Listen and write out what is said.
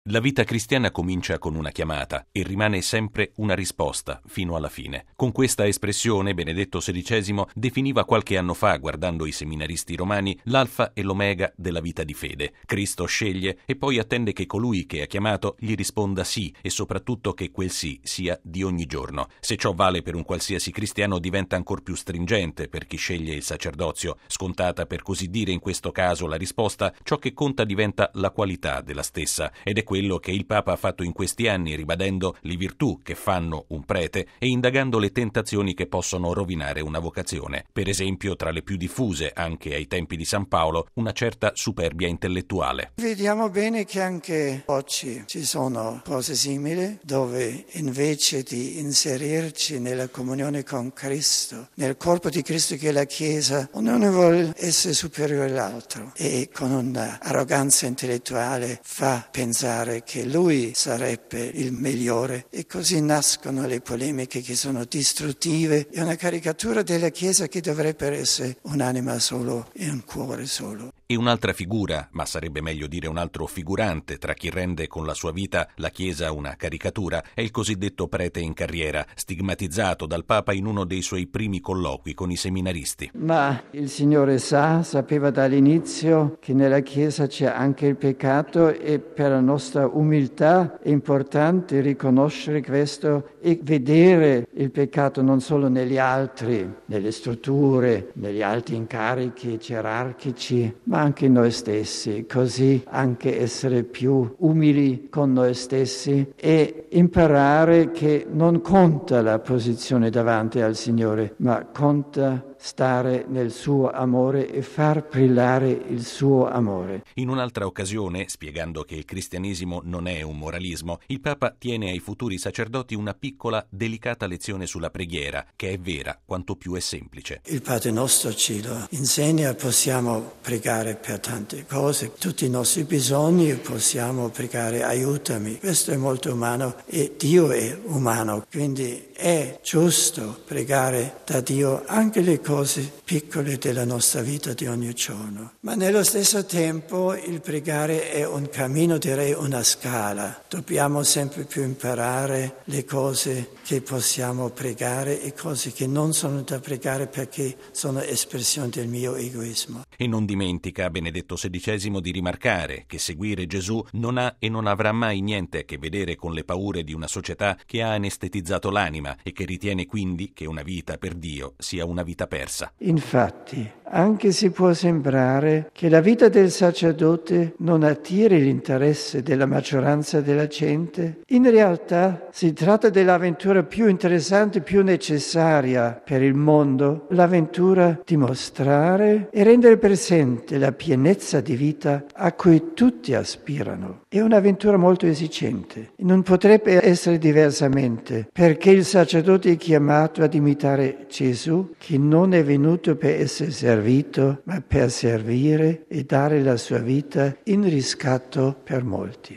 La vita cristiana comincia con una chiamata e rimane sempre una risposta fino alla fine. Con questa espressione Benedetto XVI definiva qualche anno fa, guardando i seminaristi romani, l'alfa e l'omega della vita di fede. Cristo sceglie e poi attende che colui che ha chiamato gli risponda sì, e soprattutto che quel sì sia di ogni giorno. Se ciò vale per un qualsiasi cristiano, diventa ancor più stringente per chi sceglie il sacerdozio. Scontata per così dire in questo caso la risposta, ciò che conta diventa la qualità della stessa, ed è quello che il Papa ha fatto in questi anni, ribadendo le virtù che fanno un prete e indagando le tentazioni che possono rovinare una vocazione. Per esempio, tra le più diffuse, anche ai tempi di San Paolo, una certa superbia intellettuale. Vediamo bene che anche oggi ci sono cose simili, dove invece di inserirci nella comunione con Cristo, nel corpo di Cristo che è la Chiesa, ognuno vuole essere superiore all'altro e con un'arroganza intellettuale fa pensare che lui sarebbe il migliore, e così nascono le polemiche che sono distruttive e una caricatura della Chiesa che dovrebbe essere un'anima solo e un cuore solo. E un'altra figura, ma sarebbe meglio dire un altro figurante, tra chi rende con la sua vita la Chiesa una caricatura, è il cosiddetto prete in carriera, stigmatizzato dal Papa in uno dei suoi primi colloqui con i seminaristi. Ma il Signore sapeva dall'inizio che nella Chiesa c'è anche il peccato, e per la nostra umiltà è importante riconoscere questo e vedere il peccato non solo negli altri, nelle strutture, negli alti incarichi gerarchici, ma anche noi stessi, così anche essere più umili con noi stessi e imparare che non conta la posizione davanti al Signore, ma conta stare nel suo amore e far brillare il suo amore. In un'altra occasione, spiegando che il cristianesimo non è un moralismo, il Papa tiene ai futuri sacerdoti una piccola, delicata lezione sulla preghiera, che è vera quanto più è semplice. Il Padre nostro ci lo insegna, possiamo pregare per tante cose, tutti i nostri bisogni, possiamo pregare aiutami. Questo è molto umano e Dio è umano, quindi è giusto pregare da Dio anche le cose piccole della nostra vita di ogni giorno. Ma nello stesso tempo il pregare è un cammino, direi una scala. Dobbiamo sempre più imparare le cose che possiamo pregare e cose che non sono da pregare perché sono espressione del mio egoismo. E non dimentica Benedetto XVI di rimarcare che seguire Gesù non ha e non avrà mai niente a che vedere con le paure di una società che ha anestetizzato l'anima e che ritiene quindi che una vita per Dio sia una vita persa. Infatti, anche si può sembrare che la vita del sacerdote non attiri l'interesse della maggioranza della gente, in realtà si tratta dell'avventura più interessante, più necessaria per il mondo, l'avventura di mostrare e rendere presente la pienezza di vita a cui tutti aspirano. È un'avventura molto esigente. Non potrebbe essere diversamente, perché il sacerdote è chiamato ad imitare Gesù, che non è venuto per essere servito, ma per servire e dare la sua vita in riscatto per molti.